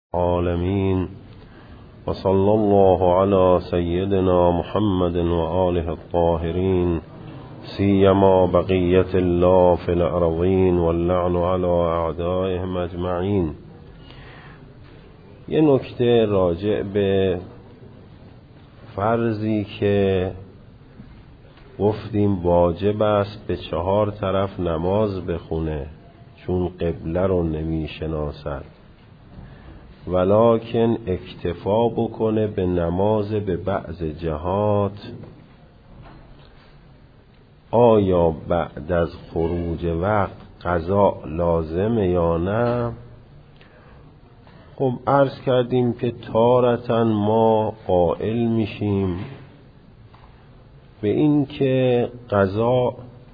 العالمين وصلى الله على سيدنا محمد وآله الطاهرين سيما بقية الله في الأرضين واللعن على أعدائهم أجمعين. یه نکته راجع به فرضی که گفتیم واجب است به 4 طرف نماز بخونه چون قبله رو نمیشناسد، ولکن اکتفا بکنه به نماز به بعض جهات. آیا بعد از خروج وقت قضا لازمه یا نه؟ خب عرض کردیم که تارةً ما قائل میشیم به این که قضا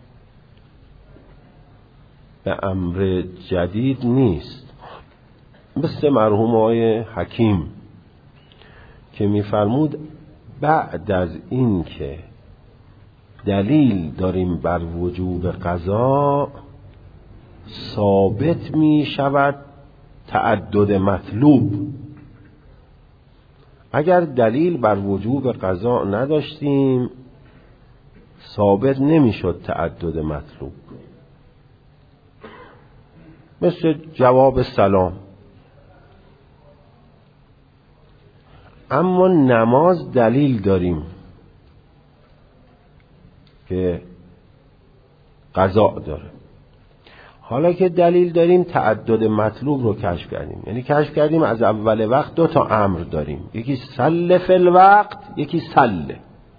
به امر جدید نیست، مثل مرحوم آقای حکیم که میفرمود بعد از این که دلیل داریم بر وجوب قضا ثابت می شود تعدد مطلوب. اگر دلیل بر وجوب قضا نداشتیم ثابت نمی شد تعدد مطلوب. مثل جواب سلام. اما نماز دلیل داریم که قضا داره. حالا که دلیل داریم تعدد مطلوب رو کشف کردیم، یعنی کشف کردیم از اول وقت 2 تا امر داریم، یکی صل فی الوقت، یکی صل.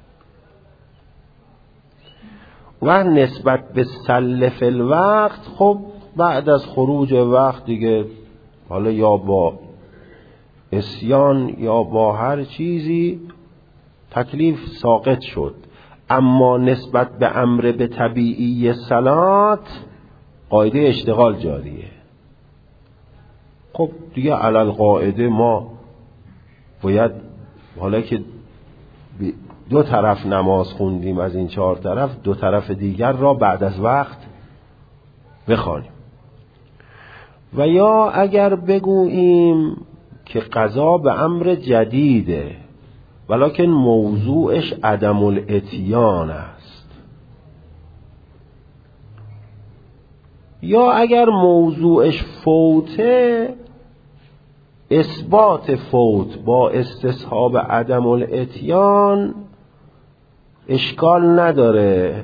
و نسبت به صل فی الوقت خب بعد از خروج وقت دیگه حالا یا با عصیان یا با هر چیزی تکلیف ساقط شد. اما نسبت به امر به طبیعی صلات قاعده اشتغال جاریه. خب دیگه علل قاعده ما باید حالا که 2 طرف نماز خوندیم از این 4 طرف 2 طرف دیگر را بعد از وقت بخوانیم. و یا اگر بگوییم که قضا به امر جدیده ولکن موضوعش عدم الاتیان است، یا اگر موضوعش فوته اثبات فوت با استصحاب عدم الاتیان اشکال نداره،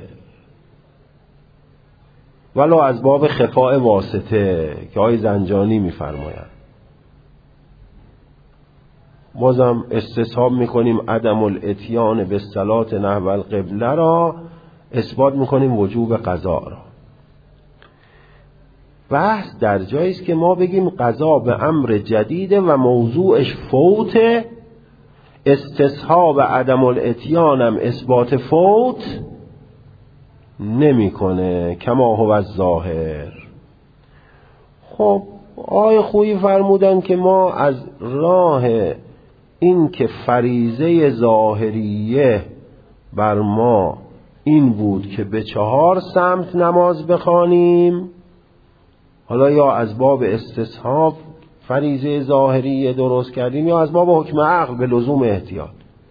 ولو از باب خفاء واسطه که آقای زنجانی میفرمایند. بازم استصحاب میکنیم عدم الاتیان به صلات نحو القبله را، اثبات میکنیم وجوب قضا را. بحث در جایی است که ما بگیم قضا به امر جدیده و موضوعش فوت، استصحاب عدم الاتیان هم اثبات فوت نمیکنه کما هو الظاهر. خب آقای خویی فرمودن که ما از راه این که فریضه ظاهریه بر ما این بود که به 4 سمت نماز بخوانیم، حالا یا از باب استصحاب فریضه ظاهریه درست کردیم یا از باب حکم عقل به لزوم احتیاط.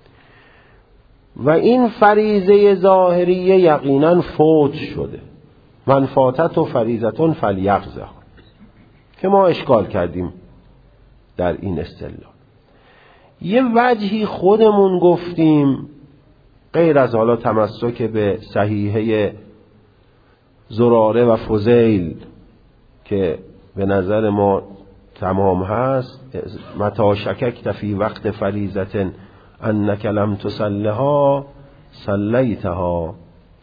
و این فریضه ظاهریه یقینا فوت شده، من فاتت و فریضتون فلیقضها، که ما اشکال کردیم در این اصطلاح. یه وجهی خودمون گفتیم غیر از حالا تمسک به صحیحه زراره و فضیل که به نظر ما تمام هست، متی شککت فی وقت فریضة انک لم تصلها صلیتها.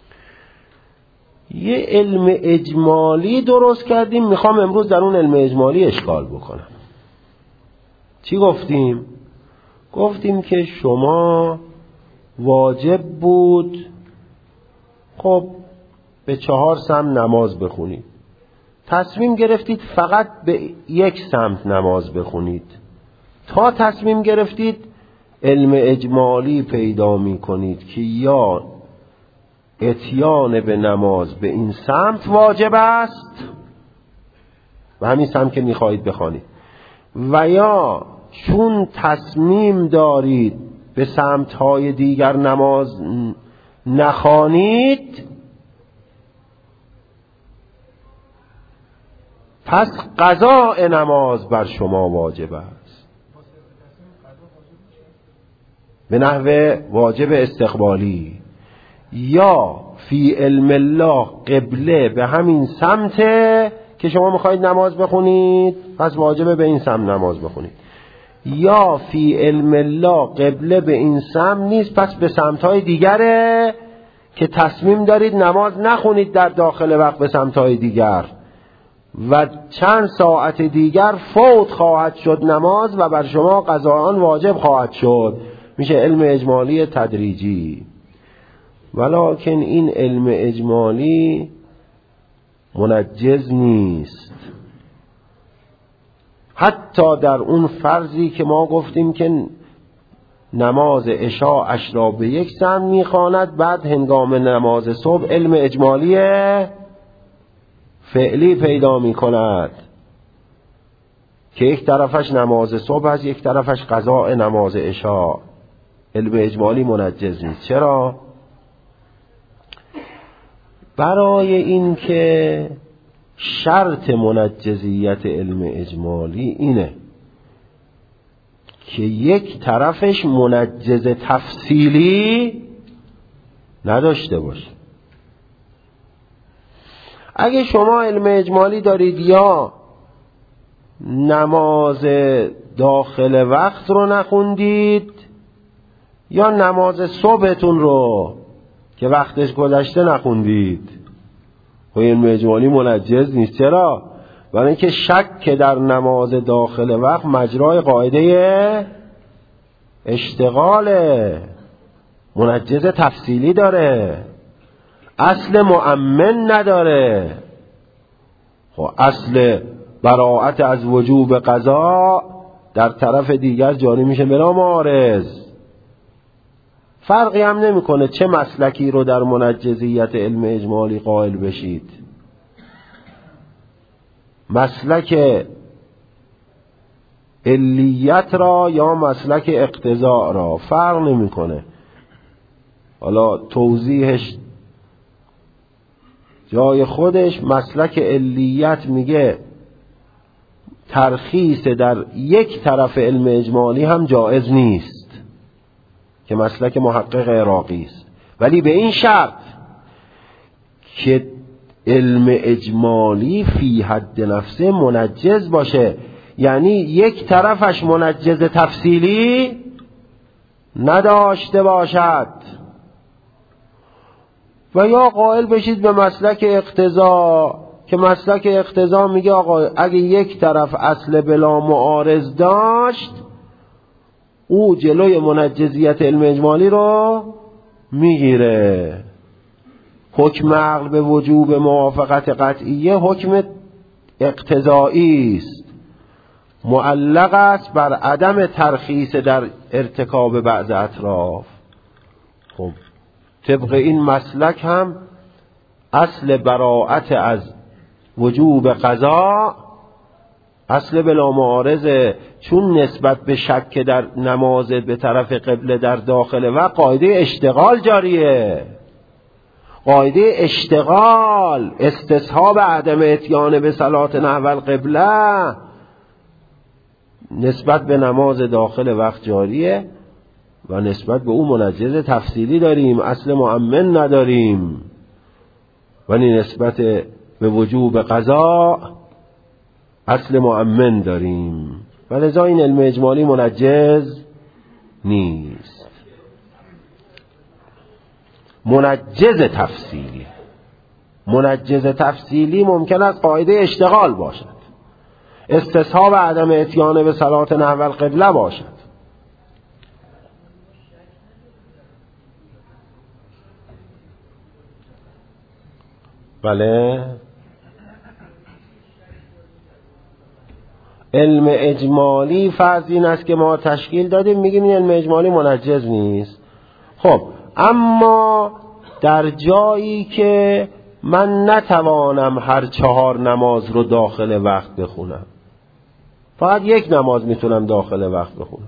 یه علم اجمالی درست کردیم، میخوام امروز در اون علم اجمالی اشکال بکنم. چی گفتیم؟ گفتیم که شما واجب بود خب به 4 سمت نماز بخونید، تصمیم گرفتید فقط به 1 سمت نماز بخونید. تا تصمیم گرفتید علم اجمالی پیدا می کنید که یا اتیان به نماز به این سمت واجب است و همین سمت که می خواهید بخوانید، و یا چون تصمیم دارید به سمت‌های دیگر نماز نخوانید، پس قضاء نماز بر شما واجب است به نحو واجب استقبالی. یا فی علم الله قبله به همین سمته که شما میخواید نماز بخونید، پس واجبه به این سمت نماز بخونید. یا فی علم الله قبله به این سمت نیست، پس به سمتهای دیگره که تصمیم دارید نماز نخونید در داخل وقت به سمتهای دیگر و چند ساعت دیگر فوت خواهد شد نماز و بر شما قضا آن واجب خواهد شد. میشه علم اجمالی تدریجی. ولکن این علم اجمالی منجز نیست، حتی در اون فرضی که ما گفتیم که نماز عشاءش را به یک سمت میخواند، بعد هنگام نماز صبح علم اجمالی فعلی پیدا میکند که یک طرفش نماز صبح است، یک طرفش قضاء نماز عشاء. علم اجمالی منجز نیست. چرا؟ برای این که شرط منجزیت علم اجمالی اینه که یک طرفش منجز تفصیلی نداشته باشه. اگه شما علم اجمالی دارید یا نماز داخل وقت رو نخوندید یا نماز صبحتون رو که وقتش گذشته نخوندید، خب علم اجمالی منجز نیست. چرا؟ برای اینکه شک که در نماز داخل وقت مجرای قاعده اشتغاله، منجز تفصیلی داره، اصل مؤمن نداره. خب اصل براءت از وجوب قضا در طرف دیگر جاری میشه بلا معارض. فرقی هم نمیکنه چه مسلکی رو در منجزیت علم اجمالی قائل بشید، مسلک علیت را یا مسلک اقتضاء را، فرق نمیکنه. حالا توضیحش جای خودش. مسلک علیت میگه ترخیص در یک طرف علم اجمالی هم جائز نیست که مسلک محقق عراقی است، ولی به این شرط که علم اجمالی فی حد نفسه منجز باشه، یعنی یک طرفش منجز تفصیلی نداشته باشد. و یا قائل بشید به مسلک اقتضا که مسلک اقتضا میگه آقا اگه یک طرف اصل بلا معارض داشت، او جلوی منجزیت علم اجمالی رو میگیره. حکم عقل به وجوب موافقت قطعیه حکم اقتضایی است، معلق است بر عدم ترخیص در ارتکاب بعض اطراف. خب طبق این مسلک هم اصل براءت از وجوب قضا اصل بلا معارضه، چون نسبت به شک در نماز به طرف قبله در داخل و قاعده اشتغال جاریه. قاعده اشتغال، استصحاب عدم اتیان به صلات نحو القبله نسبت به نماز داخل وقت جاریه و نسبت به اون منجز تفصیلی داریم، اصل مؤمن نداریم، ولی نسبت به وجوب قضا اصل مؤمن داریم. ولذا این علم اجمالی منجز نیست، منجز تفصیلی. منجز تفصیلی ممکن است قاعده اشتغال باشد، استصحاب عدم اتیان به صلات نحو القبله باشد. بله، علم اجمالی فرض این است که ما تشکیل دادیم، میگیم این علم اجمالی منجز نیست. خب اما در جایی که من نتوانم هر 4 نماز رو داخل وقت بخونم، فقط یک نماز میتونم داخل وقت بخونم.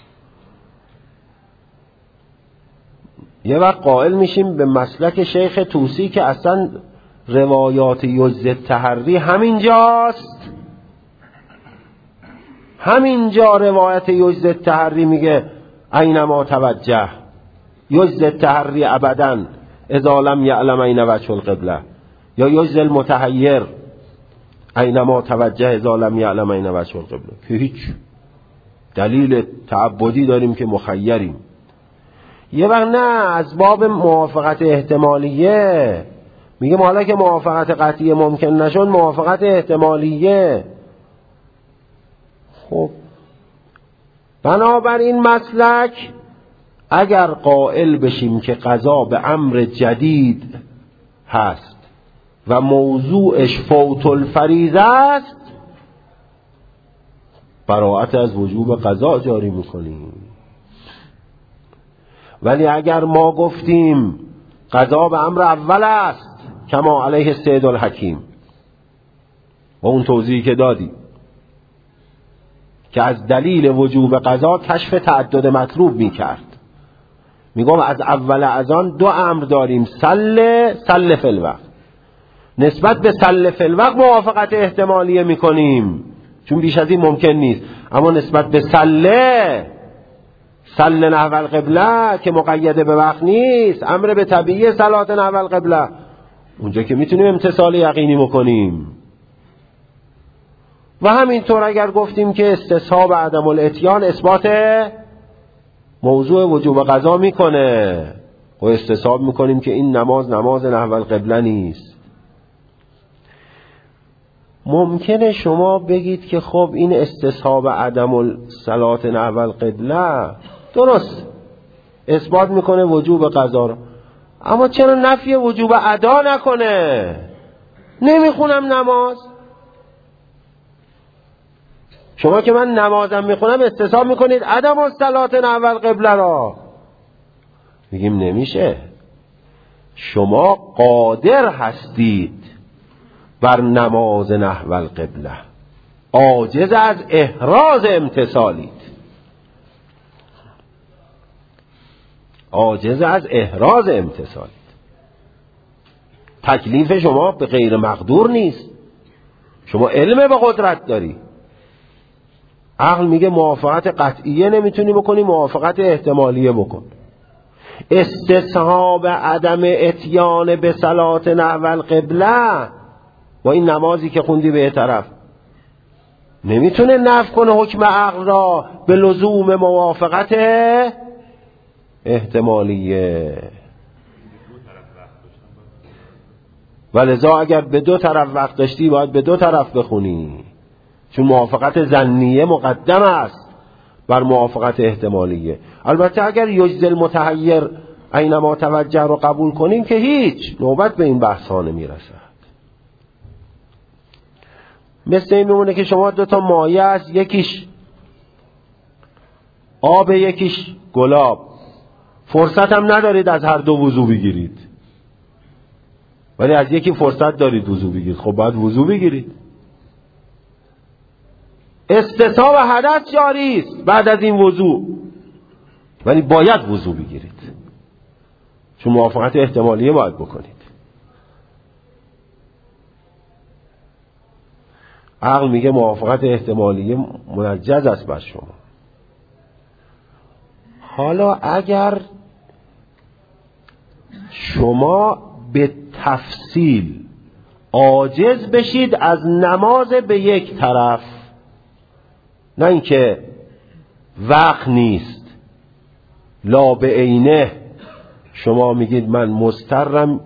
یه وقت قائل میشیم به مسلک شیخ طوسی که اصلا روایات یجز تحری همینجاست. همینجا روایت یجز تحری میگه اینما توجه یجز تحری ابدا اذا لم یعلم این وجه القبله، یا یجز المتحیر اینما توجه اذا لم یعلم این وجه القبله، که هیچ دلیل تعبدی داریم که مخیریم. یه وقت نه، از باب موافقت احتمالیه میگه حالا که موافقت قطعی ممکن نشد موافقت احتمالیه. خب بنابراین مسلک اگر قائل بشیم که قضا به امر جدید هست و موضوعش فوت الفریضه است، براءت از وجوب قضا جاری میکنیم. ولی اگر ما گفتیم قضا به امر اول است کما علیه السید الحکیم و اون توضیحی که دادیم که از دلیل وجوب قضا کشف تعدد مطلوب میکرد، میگم از اول از آن دو امر داریم، سل فی الوقت. نسبت به سل فی الوقت موافقت احتمالیه میکنیم چون بیش از این ممکن نیست، اما نسبت به سل نحو القبله که مقید به وقت نیست، امر به طبیعی صلات نحو القبله، اونجا که میتونیم امتثال یقینی بکنیم. و همینطور اگر گفتیم که استصحاب عدم الاتیان اثبات موضوع وجوب قضا میکنه و استصحاب میکنیم که این نماز نحو القبله نیست. ممکنه شما بگید که خب این استصحاب عدم الصلات نحو القبله درست اثبات میکنه وجوب قضا رو، اما چرا نفی وجوب ادا نکنه؟ نمیخونم نماز. شما که من نمازم میخونم استصحاب میکنید عدم الصلات نحو القبله را. میگیم نمیشه، شما قادر هستید بر نماز نحو القبله، عاجز از احراز امتثالید. عاجز از احراز امتثالید. تکلیف شما به غیر مقدور نیست، شما علم به قدرت داری. عقل میگه موافقت قطعیه نمیتونی بکنی، موافقت احتمالیه بکن. استصحاب عدم اتیان به صلات نحو القبله با این نمازی که خوندی به طرف نمیتونه نفی کنه حکم عقل را به لزوم موافقت احتمالیه. ولذا اگر به دو طرف وقت داشتی باید به دو طرف بخونی، چون موافقت ظنیه مقدم است بر موافقت احتمالیه. البته اگر یجز المتحیر اینما توجه رو قبول کنیم که هیچ نوبت به این بحث ها نمیرسد. مثل این میمونه که شما دو تا مایه است، یکیش آب یکیش گلاب، فرصت هم ندارید از هر دو وضو بگیرید، ولی از یکی فرصت دارید وضو بگیرید، خب باید وضو بگیرید. استصحاب حدث جاری است بعد از این وضو، ولی باید وضو بگیرید چون موافقت احتمالیه باید بکنید. عقل میگه موافقت احتمالیه منجز است بر شما. حالا اگر شما به تفصیل عاجز بشید از نماز به یک طرف، نه اینکه وقت نیست لا به عینه، شما میگید من مضطرم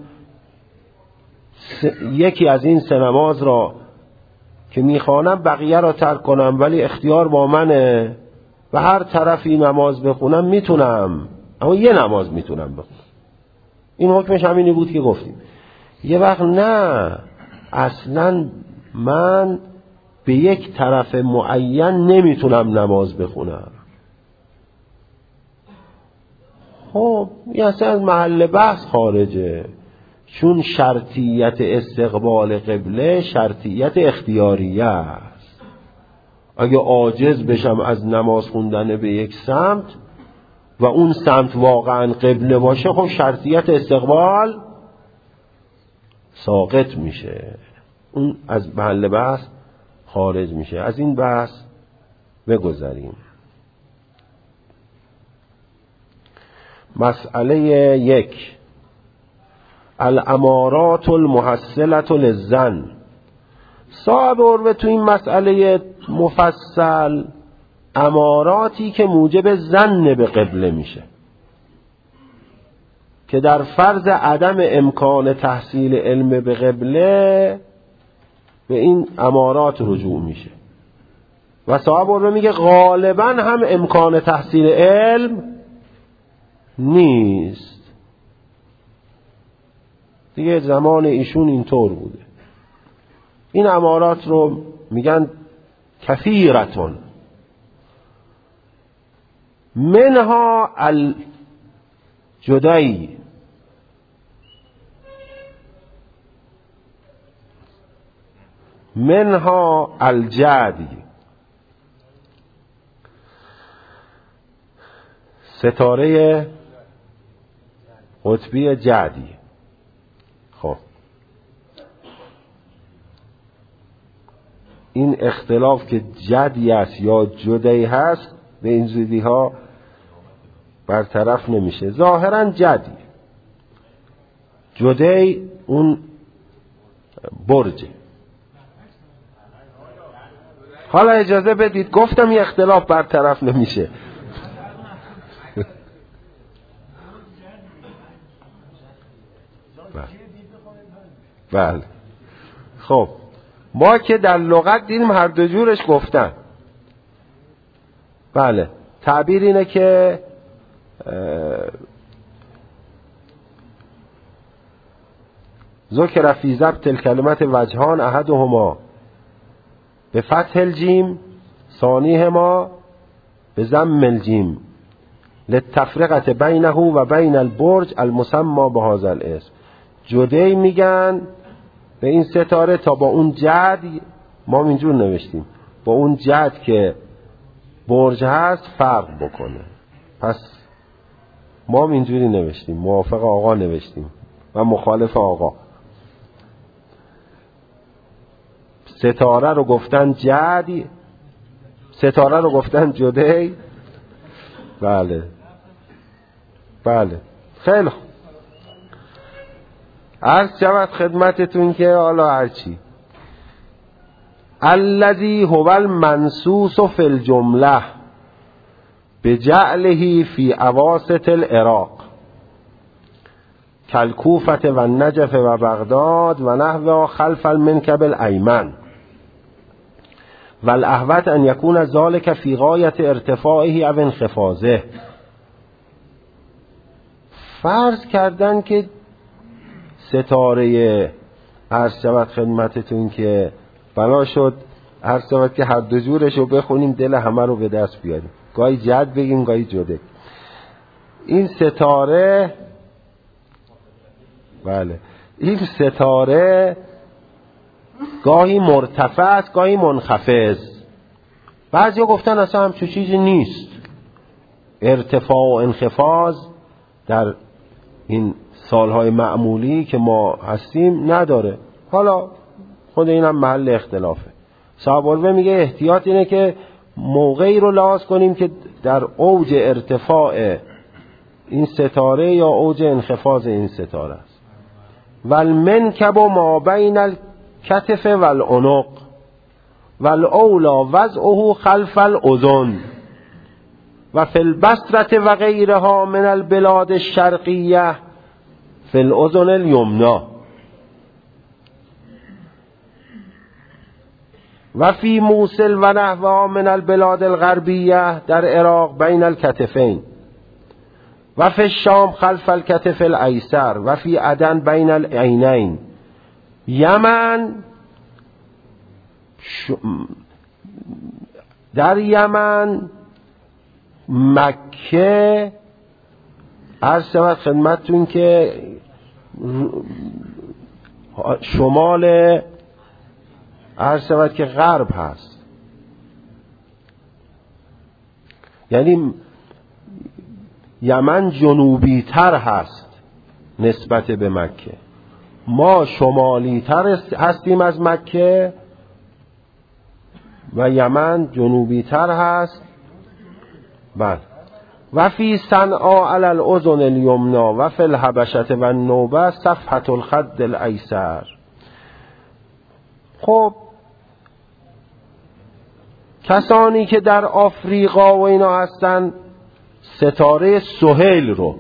یکی از این سه نماز را که میخوانم بقیه را ترک کنم، ولی اختیار با منه و هر طرفی نماز بخونم میتونم، اما یه نماز میتونم بخونم. این حکمش همینی بود که گفتیم. یه وقت نه، اصلا من به یک طرف معین نمیتونم نماز بخونم. خب این اصلا از محل بحث خارجه، چون شرطیت استقبال قبله شرطیت اختیاریه است. اگه عاجز بشم از نماز خوندن به یک سمت و اون سمت واقعا قبله باشه، خب شرطیت استقبال ساقط میشه، اون از محل بحث خارج میشه. از این بحث بگذریم. مسئله 1، الامارات المحصلة للظن. صاحب عروه تو این مسئله مفصل اماراتی که موجب ظن به قبله میشه که در فرض عدم امکان تحصیل علم به قبله به این امارات رجوع میشه و صاحب عروه میگه غالبا هم امکان تحصیل علم نیست. دیگه زمان ایشون اینطور بوده. این امارات رو میگن کثیرتون، منها الجدی، منها الجدی، ستاره قطبی جدی. خب این اختلاف که جدی است یا جدی هست به این زودی ها برطرف نمیشه. ظاهرا جدی، جدی اون برجه. حالا اجازه بدید گفتم این اختلاف برطرف نمیشه. بله خب ما که در لغت دیدیم هر دو جورش گفتن. بله تعبیر اینه که ذکر فی ضبط الکلمات وجهان احدهما به فتح الجیم ثانیهما به ضم الجیم للتفرقه بینه و بین البرج المسمى بهذا الاسم. جدی میگن به این ستاره تا با اون جد، ما اینجور نوشتیم، با اون جد که برج هست فرق بکنه. پس ما اینجوری نوشتیم، موافق آقا نوشتیم و مخالف آقا. ستاره رو گفتن جدی، ستاره رو گفتن جدی. بله بله خیلی خوب. عرض شود خدمتتون که حالا هرچی الذی هو المنصوص فی الجمله بجعله فی اواسط العراق کالکوفة و النجف و بغداد و نحو خلف المنکب الایمن والاحوط ان یکون ذلك فی غایت ارتفاعه او انخفاضه. فرض کردن که ستاره، عرض شود خدمتتون که بنا شد عرض شود که هر دو جورش رو بخونیم دل همه رو به دست بیاریم، گاهی جد بگیم گاهی جده. این ستاره، بله این ستاره گاهی مرتفع است گاهی منخفض. بعضیا گفتن اصلا همچون چیزی نیست، ارتفاع و انخفاض در این سالهای معمولی که ما هستیم نداره. حالا خود اینم محل اختلافه. صاحب عروه میگه احتیاط اینه که موقعی رو لحاظ کنیم که در اوج ارتفاع این ستاره یا اوج انخفاض این ستاره است. والمنکب ما بین الکتف والعنق والاولی وضعه خلف الاذن و فی البصره و غیرها من البلاد الشرقیه فی الاذن الیمنی و فی موصل و نحوها من البلاد الغربیه در عراق بین الکتفین و فی الشام خلف الکتف الایسر و فی عدن بین العینین. یمن در یمن، مکه، عرض شود خدمتتون که شمال عرض شود که غرب هست یعنی یمن جنوبی تر هست نسبت به مکه، ما شمالی تر هستیم از مکه و یمن جنوبی تر هست. بله. و فی صنعا علی الاذن الیمنا و فی الحبشه و النوبه صفحة الخد الایسر. خب کسانی که در آفریقا و اینا هستن ستاره سهیل رو،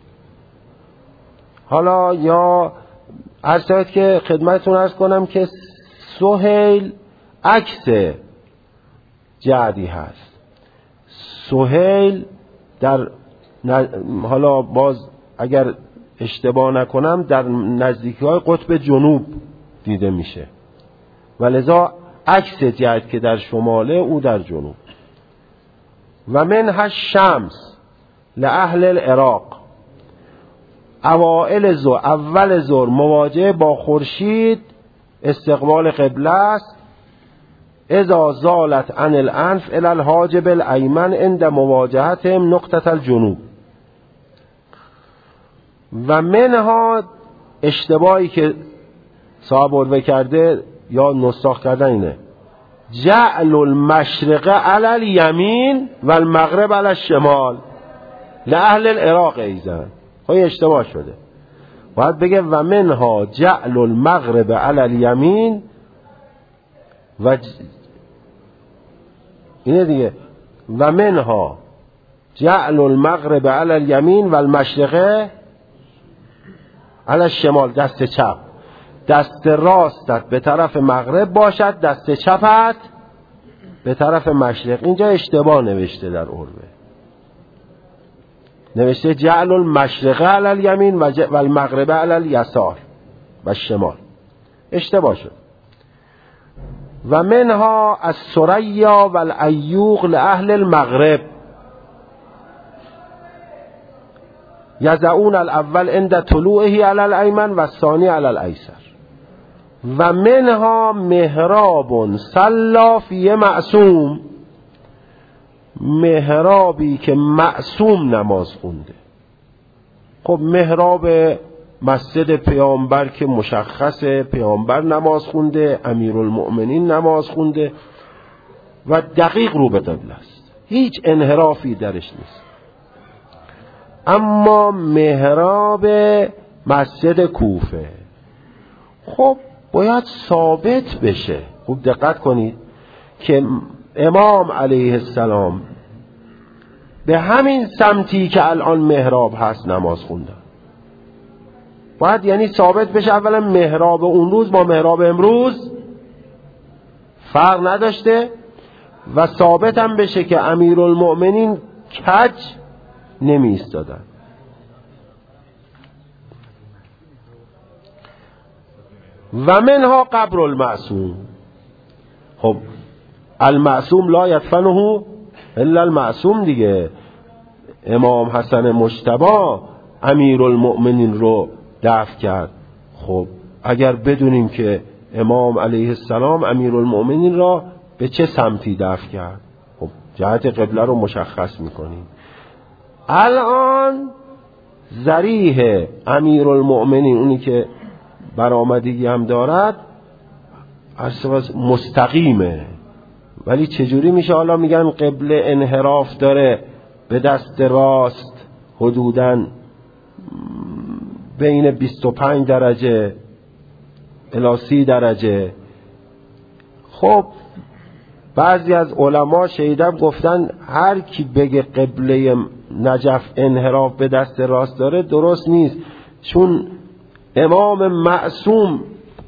حالا یا هر شاید که خدمتتون عرض کنم که سهیل عکس جعدی هست. سهیل در حالا باز اگر اشتباه نکنم در نزدیکی‌های قطب جنوب دیده میشه و لذا عکس جعد که در شماله او در جنوب. و منها الشمس لأهل العراق اول ظهر مواجهه با خورشید استقبال قبله است. اذا زالت عن الانف الى الحاجب الایمن عند مواجهتهم نقطة الجنوب. و منها اشتباهی که صاحب عروه کرده یا نساخ کردن اینه جعل المشرق علی الیمین و المغرب علی الشمال لأهل العراق ایزن. خب اشتباه شده، باید بگه و منها جعل المغرب علی الیمین و اینه دیگه، و منها جعل المغرب علی الیمین و المشرق علی الشمال. دست چپ، دست راستت به طرف مغرب باشد، دست چپت به طرف مشرق. اینجا اشتباه نوشته در عروه، نوشته جعل المشرق علی الیمین و المغرب علی الیسار و الشمال، اشتباه شد. و منها الثریا و الایوق لأهل المغرب یضعون الاول عند طلوعه علی الایمن و الثانی علی الایسر. و منها محراب صلی فیه معصوم، محرابی که معصوم نماز خونده. خب محراب مسجد پیامبر که مشخص پیامبر نماز خونده، امیرالمؤمنین نماز خونده و دقیق رو به قبله است، هیچ انحرافی درش نیست. اما محراب مسجد کوفه خب باید ثابت بشه. خوب دقت کنید که امام علیه السلام به همین سمتی که الان محراب هست نماز خوندن. باید یعنی ثابت بشه اولا محراب اون روز با محراب امروز فرق نداشته و ثابت هم بشه که امیرالمؤمنین کج نمی ایستادن. و منها قبر المعصوم. خب المعصوم لا یدفنه الا المعصوم دیگه. امام حسن مجتبی امیرالمؤمنین رو دفن کرد. خب اگر بدونیم که امام علیه السلام امیرالمؤمنین را به چه سمتی دفن کرد، خب جهت قبله رو مشخص میکنیم. الان ذریح امیرالمؤمنین اونی که برآمدگی هم دارد مستقیمه، ولی چجوری میشه؟ حالا میگن قبله انحراف داره به دست راست حدوداً بین 25 درجه الی 30 درجه. خب بعضی از علما شیدم گفتن هر کی بگه قبله نجف انحراف به دست راست داره درست نیست، چون امام معصوم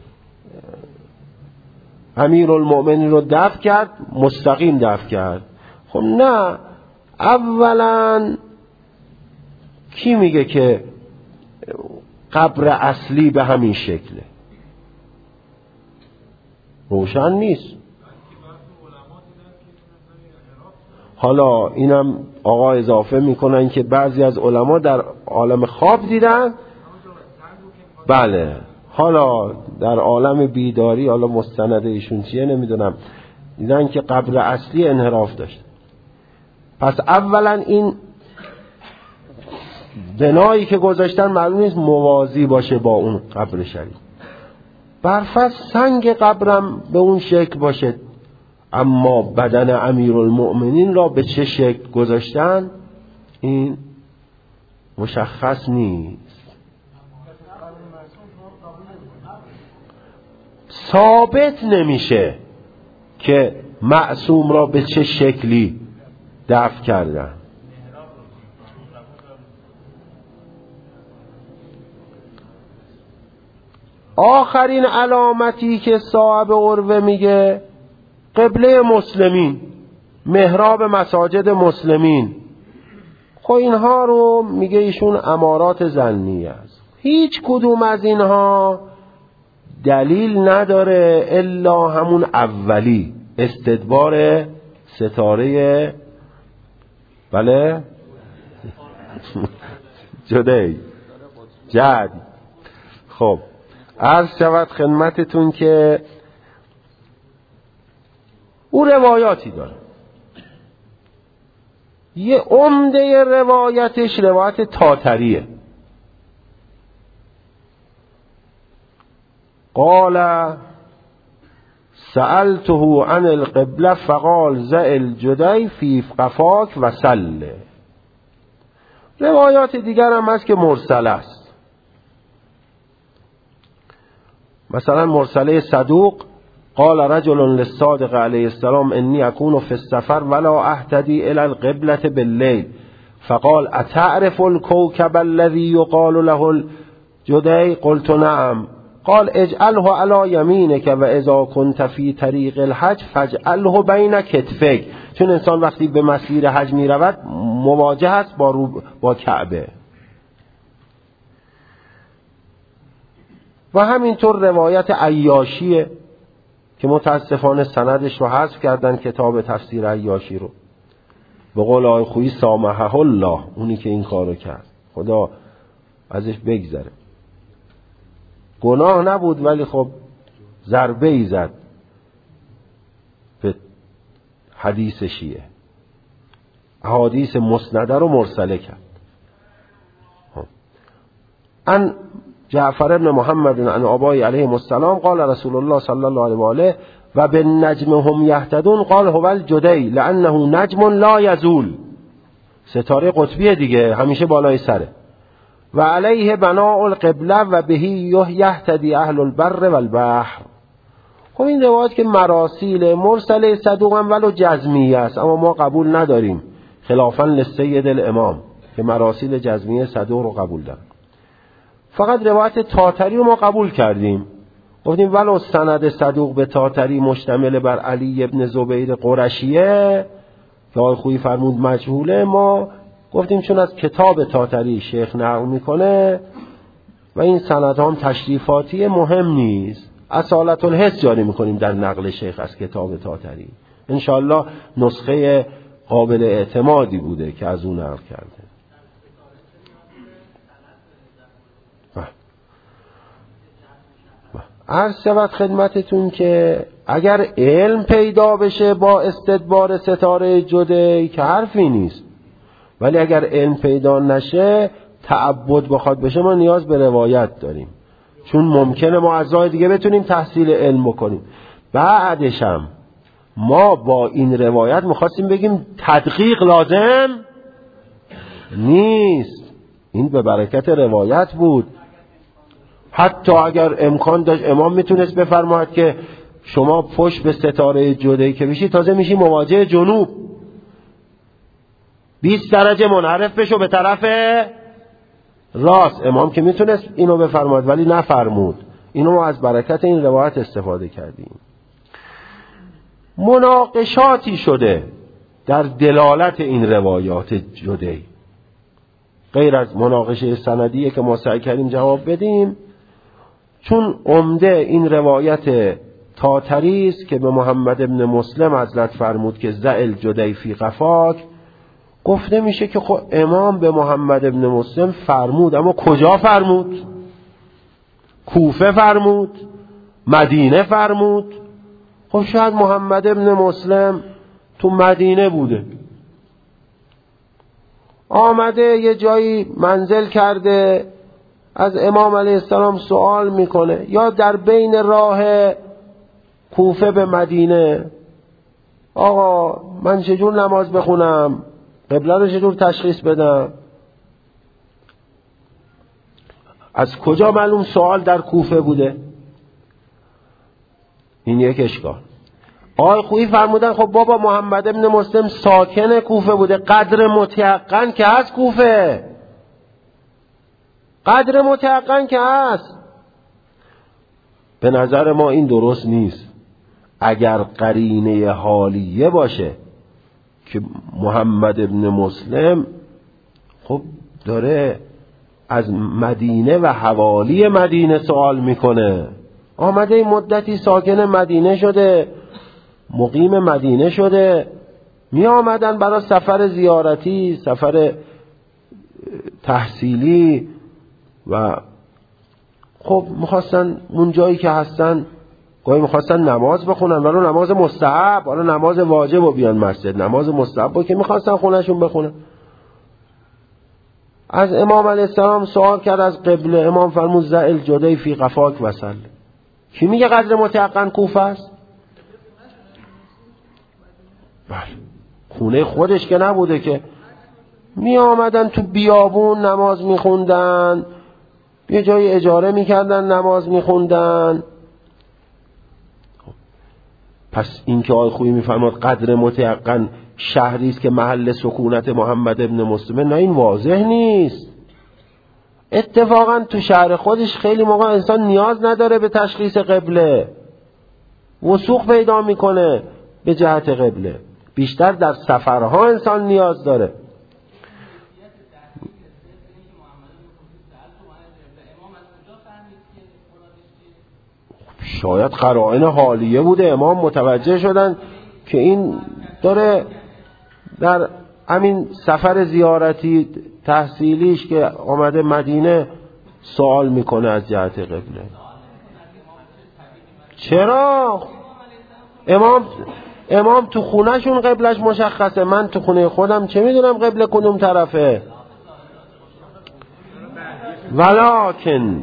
امیرالمؤمنین رو دفن کرد، مستقیم دفن کرد. خب نه، اولا کی میگه که قبر اصلی به همین شکله؟ روشن نیست. حالا اینم آقا اضافه میکنن که بعضی از علما در عالم خواب دیدن. بله، حالا در عالم بیداری، حالا مستند ایشون چیه نمیدونم، دیدن که قبر اصلی انحراف داشت. پس اولا این بنایی که گذاشتن معلوم نیست موازی باشه با اون قبر شریف. برفرض سنگ قبرم به اون شکل باشه، اما بدن امیرالمؤمنین را به چه شکل گذاشتن این مشخص نیست. ثابت نمیشه که معصوم را به چه شکلی دفن کردن. آخرین علامتی که صاحب عروه میگه قبله مسلمین، محراب مساجد مسلمین. خب اینها رو میگه ایشون امارات ظنی است. هیچ کدوم از اینها دلیل نداره الا همون اولی، استدبار ستاره بله جدی جد. خب عرض شود خدمتتون که او روایاتی داره. یه عمده روایتش روایت تاتریه. قال سألته عن القبله فقال زئل جدی فی قفاک و سل. روایات دیگر هم هست که مرسل است. مثلا مرسله صدوق قال رجل للصادق علیه السلام انی اکون فی السفر ولا اهتدی الى القبلة باللیل فقال اتعرف الكوكب الذي يقال له الجدی قلت نعم قال اجعله على یمینک و اذا كنت فی طریق الحج فاجعله بین کتفیک. چون انسان وقتی به مسیر حج می رود مواجه است با کعبه. و همینطور روایت عیاشیه که متاسفانه سندش رو حذف کردن کتاب تفسیر عیاشی رو. به قول آقای خویی سامحه الله، اونی که این کارو کرد خدا ازش بگذره. گناه نبود ولی خب ضربه ای زد به حدیث شیعه، احادیث مسنده رو مرسله کرد. ان جعفر ابن محمد عن آبای علیهم السلام قال رسول الله صلی الله علیه و آله و بالنجم هم یهتدون قال هو الجدی لانه نجم لا یزول. ستاره قطبیه دیگه، همیشه بالای سره. و علیه بناء القبله و بهی یهتدی اهل البر والبحر. خب این روایت که مراسیل مرسله صدوق هم ولو جزمیه است، اما ما قبول نداریم خلافا للسید الامام که مراسیل جزمیه صدوق رو قبول داریم. فقط روایت تاتری رو ما قبول کردیم، گفتیم ولو سند صدوق به تاتری مشتمل بر علی ابن زبیر قرشیه که آقای خویی فرمود مجهوله، ما گفتیم چون از کتاب تاتری شیخ نقل میکنه و این سندها هم تشریفاتی مهم نیست، اصالت الحس جاری میکنیم در نقل شیخ از کتاب تاتری. انشاءالله نسخه قابل اعتمادی بوده که از اون نقل کرده. عرض شود خدمتتون که اگر علم پیدا بشه با استدبار ستاره جدی که حرفی نیست، ولی اگر علم پیدا نشه تعبد بخواد بشه ما نیاز به روایت داریم، چون ممکنه ما از راه دیگه بتونیم تحصیل علم بکنیم. بعدش هم ما با این روایت میخواستیم بگیم تدقیق لازم نیست، این به برکت روایت بود. حتی اگر امکان داشت امام میتونست بفرماید که شما پشت به ستاره جدی که میشی تازه میشی مواجه جنوب، 20 درجه منحرف بشو به طرف راست. امام که میتونست اینو بفرماید ولی نفرمود. اینو ما از برکت این روایت استفاده کردیم. مناقشاتی شده در دلالت این روایات جدی، غیر از مناقشه سندیه که ما سعی کردیم جواب بدیم، چون عمده این روایت تاتری است که به محمد ابن مسلم حضرت فرمود که زئل جدی فی قفاک، گفته میشه که خب امام به محمد ابن مسلم فرمود، اما کجا فرمود؟ کوفه فرمود؟ مدینه فرمود؟ خب شاید محمد ابن مسلم تو مدینه بوده، آمده یه جایی منزل کرده، از امام علیه السلام سوال میکنه، یا در بین راه کوفه به مدینه، آقا من چجور نماز بخونم، قبله رو چجور تشخیص بدم؟ از کجا معلوم سوال در کوفه بوده؟ این یک اشکال. آقای خویی فرمودن خب بابا محمد ابن مسلم ساکن کوفه بوده، قدر متیقن که هست کوفه، قدر متیقن که هست. به نظر ما این درست نیست. اگر قرینه حالیه باشه که محمد ابن مسلم خب داره از مدینه و حوالی مدینه سوال میکنه، آمده این مدتی ساکن مدینه شده، مقیم مدینه شده، می آمدن برای سفر زیارتی، سفر تحصیلی و خب میخواستن اون جایی که هستن گاهی میخواستن نماز بخونن، ولی نماز مستحب، حالا نماز واجب و بیان مسجد، نماز مستحب با که میخواستن خونهشون بخونن. از امام علیه السلام سوال کرد از قبله، امام فرمود زعل جدی فی قفاک وصل. کی میگه قدر متیقن کوفه است؟ بله خونه خودش که نبوده که. می آمدن تو بیابون نماز میخوندن، یه جایی اجاره میکردن نماز میخوندن. پس این که آقای خویی میفرماد قدر متیقن شهری است که محل سکونت محمد ابن مسلم، نه این واضح نیست. اتفاقا تو شهر خودش خیلی موقع انسان نیاز نداره به تشخیص قبله، وثوق پیدا میکنه به جهت قبله، بیشتر در سفرها انسان نیاز داره. شاید قرائن حالیه بوده، امام متوجه شدن که این داره در همین سفر زیارتی تحصیلیش که آمده مدینه سوال میکنه از جهت قبله. چرا؟ امام تو خونهشون قبلش مشخصه، من تو خونه خودم چه میدونم قبله کدوم طرفه؟ ولکن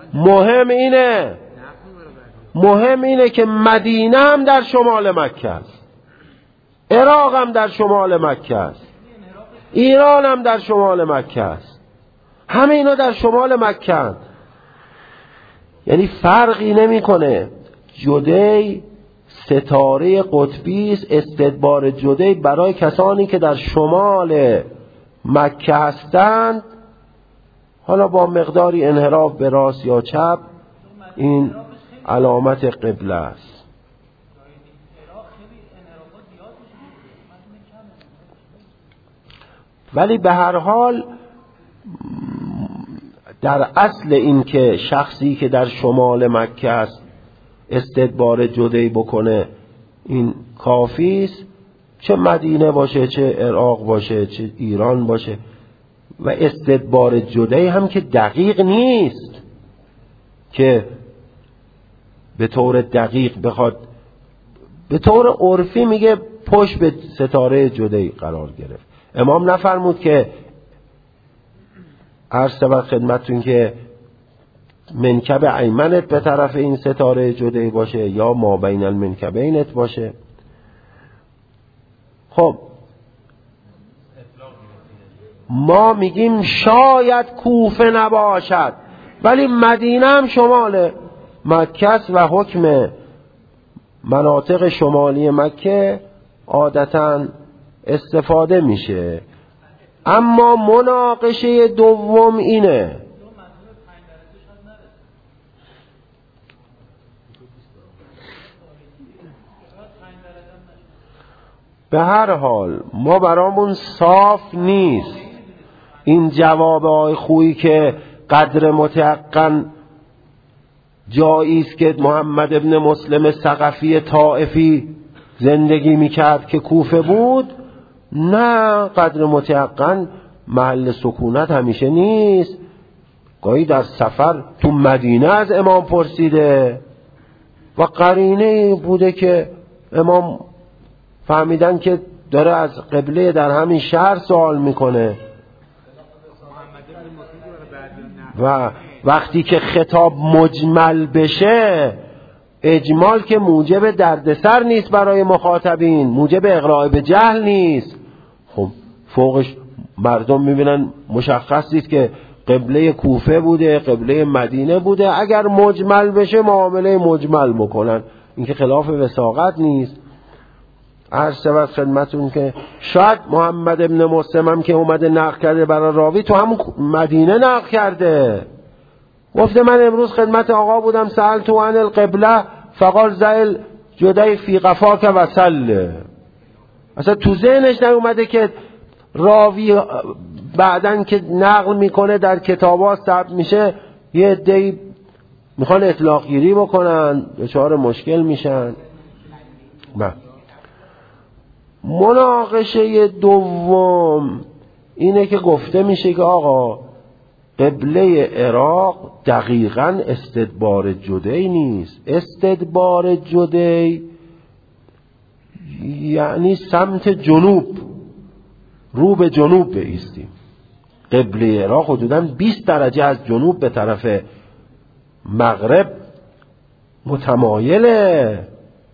مهم اینه که مدینه هم در شمال مکه است، عراق هم در شمال مکه است، ایران هم در شمال مکه است، همه اینا در شمال مکه هست. یعنی فرقی نمیکنه. جدی ستاره قطبی است، استدبار جدی برای کسانی که در شمال مکه هستند، حالا با مقداری انحراف به راست یا چپ، این علامت قبله است. ولی به هر حال در اصل این که شخصی که در شمال مکه است استدبار جدی بکنه این کافی است، چه مدینه باشه، چه عراق باشه، چه ایران باشه. و استدبار جدی هم که دقیق نیست که به طور دقیق بخواد، به طور عرفی میگه پشت به ستاره جدی قرار گرفت. امام نفرمود که عرض شود خدمتتون که منکب ایمنت به طرف این ستاره جدی باشه یا ما بین المنکبینت باشه. خب ما میگیم شاید کوفه نباشد، ولی مدینه هم شمال مکه است و حکم مناطق شمالی مکه عادتاً استفاده میشه. اما مناقشه دوم اینه، به هر حال ما برامون صاف نیست این جواب آقای خویی که قدر متیقن جایی است که محمد ابن مسلم ثقفی طائفی زندگی میکرد که کوفه بود. نه، قدر متیقن محل سکونت همیشه نیست. گاهی در سفر تو مدینه از امام پرسیده و قرینه بوده که امام فهمیدن که داره از قبله در همین شهر سوال میکنه، و وقتی که خطاب مجمل بشه، اجمال که موجب دردسر نیست برای مخاطبین، موجب اغراء به جهل نیست. خب فوقش مردم میبینن مشخص نیست که قبله کوفه بوده، قبله مدینه بوده. اگر مجمل بشه معامله مجمل بکنن، این که خلاف وثاقت نیست. عرض شود خدمتون که شاید محمد ابن مسلم هم که اومده نقل کرده برای راوی تو همون مدینه نقل کرده، گفته من امروز خدمت آقا بودم سألت عن القبله فقال زل جدی فی قفاک و سل. اصلا تو ذهنش نیومده که راوی بعدن که نقل میکنه در کتابا ثبت میشه یه عده‌ای میخوان اطلاق گیری بکنن، دچار مشکل میشن. مناقشه دوم اینه که گفته میشه که آقا قبله عراق دقیقاً استدبار جدی نیست. استدبار جدی یعنی سمت جنوب، رو به جنوب بایستیم. قبله عراق حدوداً 20 درجه از جنوب به طرف مغرب متمایله.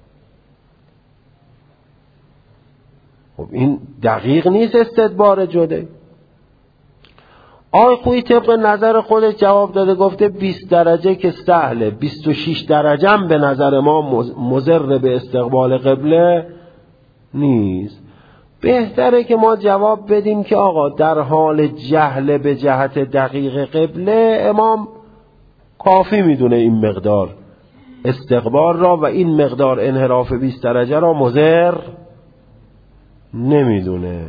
خب این دقیق نیست استدبار جدی. آقای خویی طبق نظر خودش جواب داده، گفته 20 درجه که سهله، 26 درجه هم به نظر ما مضر به استقبال قبله نیست. بهتره که ما جواب بدیم که آقا در حال جهل به جهت دقیق قبله امام کافی میدونه این مقدار استقبال را و این مقدار انحراف 20 درجه را مضر نمیدونه،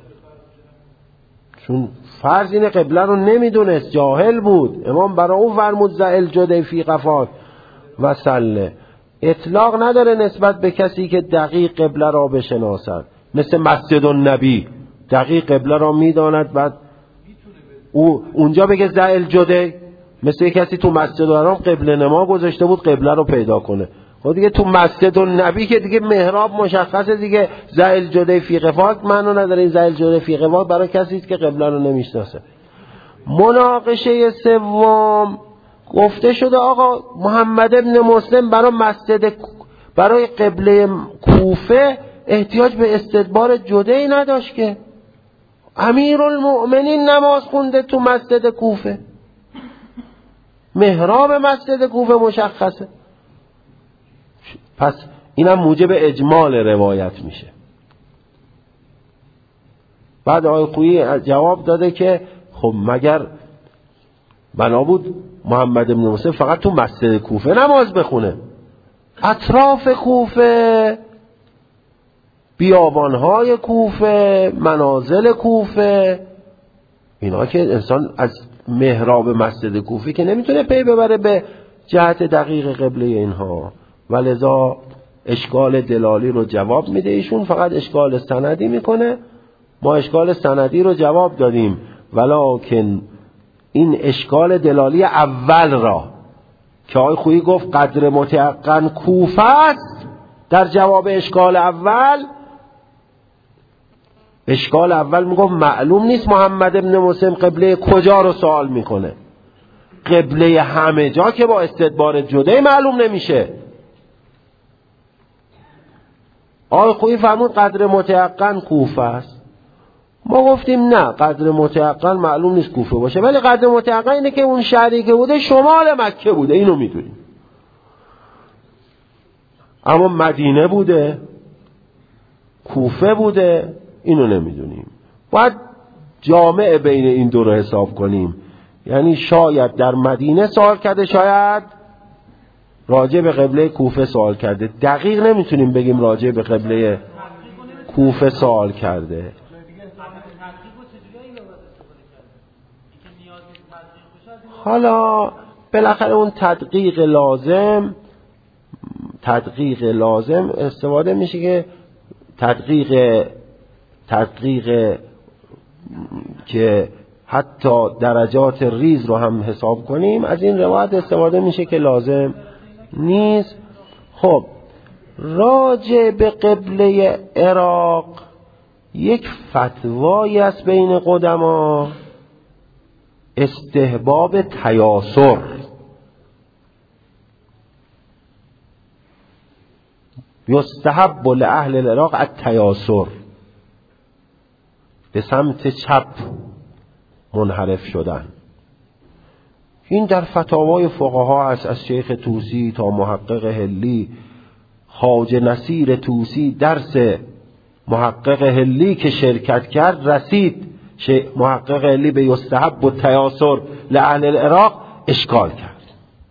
چون فرض اینه قبله رو نمیدونست، جاهل بود. امام برای اون فرمود زائل جدی فی قفاک و سله. اطلاق نداره نسبت به کسی که دقیق قبله را بشناسد، مثل مسجد النبی دقیق قبله را میداند بعد او اونجا بگه زائل جدی. مثل کسی تو مسجد الحرام قبله نما گذاشته بود قبله رو پیدا کنه. خب دیگه تو مسجد النبی که دیگه محراب مشخصه دیگه، زائل جدی فی قفاک معنی نداره. این زائل جدی فی قفاک برای کسی است که قبله رو نمیشناسه. مناقشه سوم گفته شده آقا محمد ابن مسلم برای قبله کوفه احتیاج به استدبار جدی نداشت که امیرالمؤمنین نماز خونده تو مسجد کوفه، محراب مسجد کوفه مشخصه. پس اینم موجب اجمال روایت میشه. بعد آقای خویی جواب داده که خب مگر بنا بود محمد بن مسلم فقط تو مسجد کوفه نماز بخونه؟ اطراف کوفه، بیابانهای کوفه، منازل کوفه، اینا که انسان از محراب مسجد کوفه که نمیتونه پی ببره به جهت دقیق قبله اینها، ولذا اشکال دلالی رو جواب میده ایشون، فقط اشکال سندی میکنه. ما اشکال سندی رو جواب دادیم، ولکن این اشکال دلالی اول را که آقای خویی گفت قدر متیقن کوفه است، در جواب اشکال اول، اشکال اول میگفت معلوم نیست محمد ابن مسلم قبله کجا رو سوال میکنه. قبله همه جا که با استدبار جدی معلوم نمیشه. آقای خویی فرمود قدر متیقن کوفه است. ما گفتیم نه، قدر متیقن معلوم نیست کوفه باشه، ولی قدر متیقن اینه که اون شهری که بوده شمال مکه بوده، اینو میدونیم. اما مدینه بوده، کوفه بوده، اینو نمیدونیم. باید جامع بین این دو رو حساب کنیم. یعنی شاید در مدینه سوال کرده، شاید راجع به قبله کوفه سوال کرده. دقیق نمیتونیم بگیم راجع به قبله کوفه سوال کرده. حالا بالاخره اون تدقیق لازم استفاده میشه که تدقیق که حتی درجات ریز رو هم حساب کنیم، از این روایت استفاده میشه که لازم نیست. خب راجع به قبله عراق یک فتوایی است بین قدما استحباب تیاسر. یستحب لأهل العراق التیاسر، به سمت چپ منحرف شدن. این در فتاوای فقها است، از شیخ طوسی تا محقق حلی. خواجه نصیر طوسی درس محقق حلی که شرکت کرد رسید، محقق حلی به یستحب و تیاسر لأهل العراق اشکال کرد،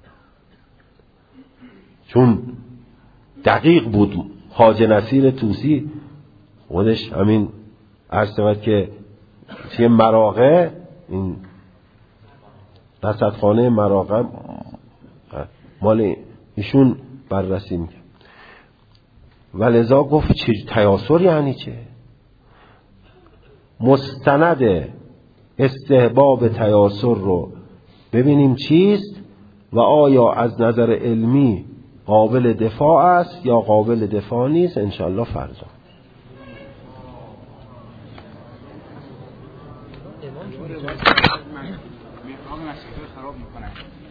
چون دقیق بود. خواجه نصیر طوسی خودش همین عرض شود که توی مراغه، این رصدخانه مراغه مال ایشون بررسی میکرد، ولذا گفت چه تیاسر یعنی چه؟ مستند استحباب تیاسر رو ببینیم چیست و آیا از نظر علمی قابل دفاع است یا قابل دفاع نیست. انشاءالله فردا خراب میکنن.